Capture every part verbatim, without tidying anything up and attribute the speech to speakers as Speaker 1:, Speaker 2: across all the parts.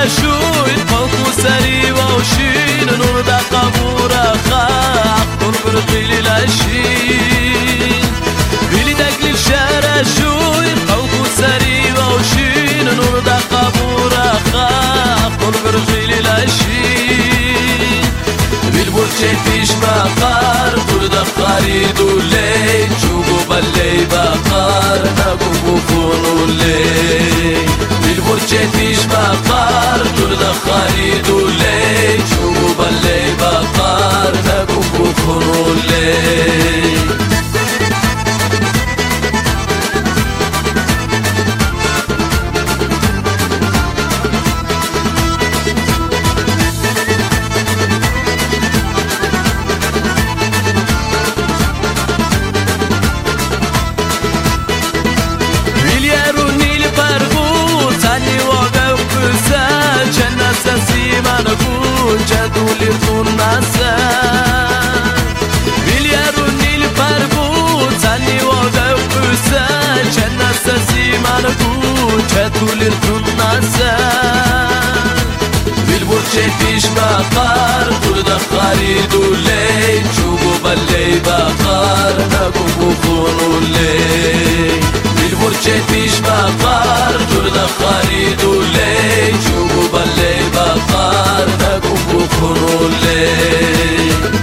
Speaker 1: شوي قوك سري وشين نور دا قبور خاق قرب قيل العشين بيلي داك الشارع شوي قوك سري وشين نور دا قبور خاق قرب قيل العشين بالبرشة فيش مقار كل دقاري دولي شوقو باللي بقار نقوم بفونو اللي بالبرشة فيش مقار كل دقاري دولي شوقو باللي بقار نقوم بفونو اللي جدول الناسا ملياروني البربوط عني وقف بسا جنة سيمان قول جدول الناسا بالبرشة فيش مقار كل دخاري دولي شوقو باللي بقار نقوم بفونو اللي بالبرشة فيش مقار كل دخاري دولي شوقو باللي بقار نقوم بفونو اللي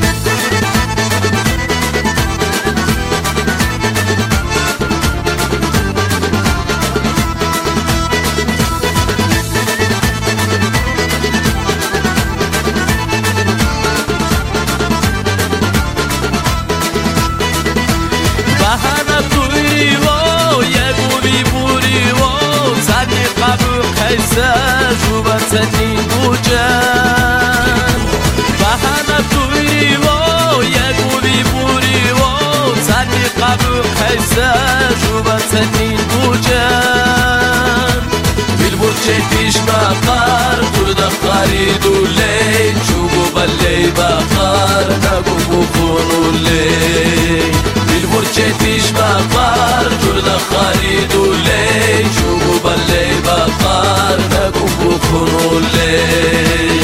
Speaker 1: جوبتني بوجان بهانا توي و يغوبي بوري و ساني قبو خيسا جوبتني بوجان بالبرشة فيش مقار كل دقاري دولي شوقو باللي بقار نقوم بفونو اللي بالبرشة فيش مقار كل دقاري دولي شوقو باللي بقار نقوم بفونو اللي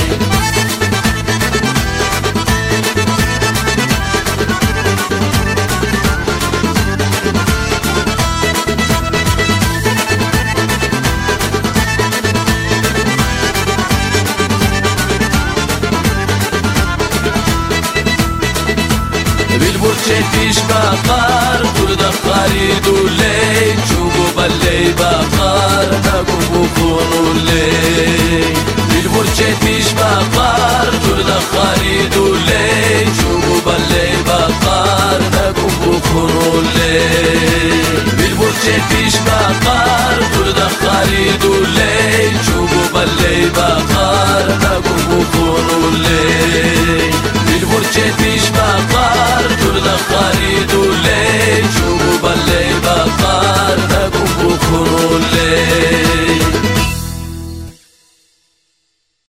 Speaker 1: بالبرشة فيش مقار كل دقاري دولي شوقو باللي بقار نقوم بفونو اللي بالبرشة فيش مقار كل دقاري دولي شوقو باللي بقار